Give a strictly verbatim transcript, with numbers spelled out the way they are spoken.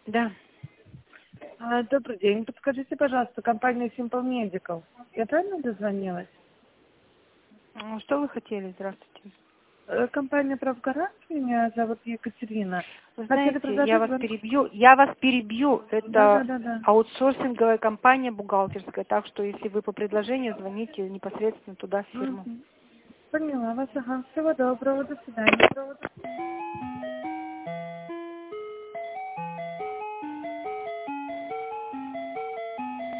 Да. А, добрый день. Подскажите, пожалуйста, компания Simple Medical. Я правильно дозвонилась? Что вы хотели? Здравствуйте. Э, Компания «Правгарант», меня зовут Екатерина. Вы Хотели знаете, я предложить вас вам... перебью. Я вас перебью. Да, да, Это да, да. аутсорсинговая компания бухгалтерская. Так что, если вы по предложению, звоните непосредственно туда, в фирму. Мгм. Поняла вас. Ага. Всего доброго. До свидания.